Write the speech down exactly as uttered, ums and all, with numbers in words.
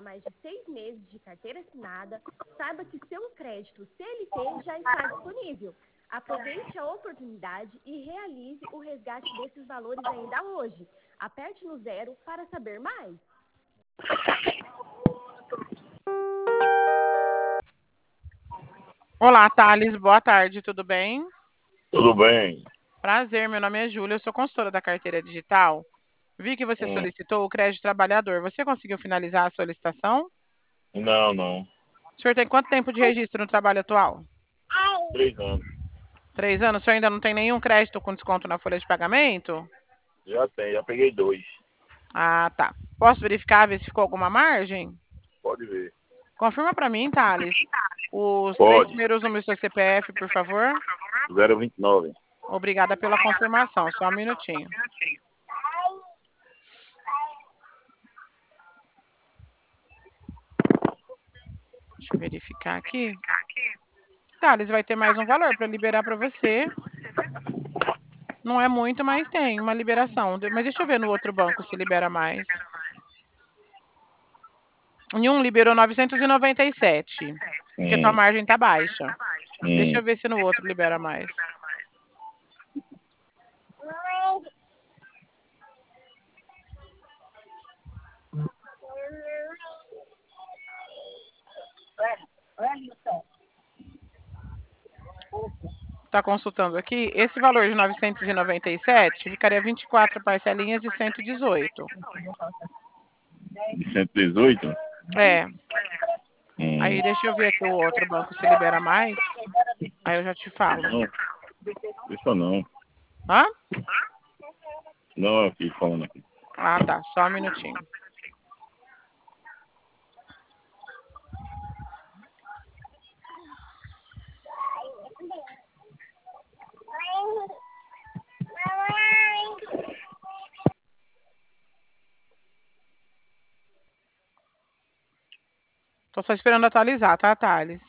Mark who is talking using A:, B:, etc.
A: mais de seis meses de carteira assinada, saiba que seu crédito C L T já está disponível. Aproveite a oportunidade e realize o resgate desses valores ainda hoje. Aperte no zero para saber mais.
B: Olá, Thales, boa tarde, tudo bem?
C: Tudo bem.
B: Prazer, meu nome é Júlia, eu sou consultora da carteira digital. Vi que você
C: Hum,
B: solicitou o crédito trabalhador. Você conseguiu finalizar a solicitação?
C: não, não.
B: O senhor tem quanto tempo de registro no trabalho atual?
C: Três anos.
B: Três anos. O senhor ainda não tem nenhum crédito com desconto na folha de pagamento?
C: Já tem, já peguei dois.
B: Ah, tá. Posso verificar, ver se ficou alguma margem?
C: Pode ver.
B: Confirma para mim, Thales. Os três
C: Pode.
B: primeiros números do seu C P F, por favor.
C: zero vinte e nove.
B: Obrigada pela confirmação. Só um minutinho. Deixa eu verificar aqui. Thales, vai ter mais um valor para liberar para você. Não é muito, mas tem uma liberação. Mas deixa eu ver no outro banco se libera mais. Em um liberou novecentos e noventa e sete, porque sua
C: Hum,
B: margem tá baixa. Deixa
C: hum.
B: eu ver se no outro libera mais. Está consultando aqui. Esse valor de novecentos e noventa e sete ficaria vinte e quatro parcelinhas de cento e dezoito.
C: cento e dezoito?
B: É.
C: Hum.
B: Aí deixa eu ver aqui o outro banco se libera mais. Aí eu já te falo.
C: Não, isso não.
B: Hã?
C: Não, aqui, falando aqui.
B: Ah, tá. Só um minutinho. Tô só esperando atualizar, tá, Thales?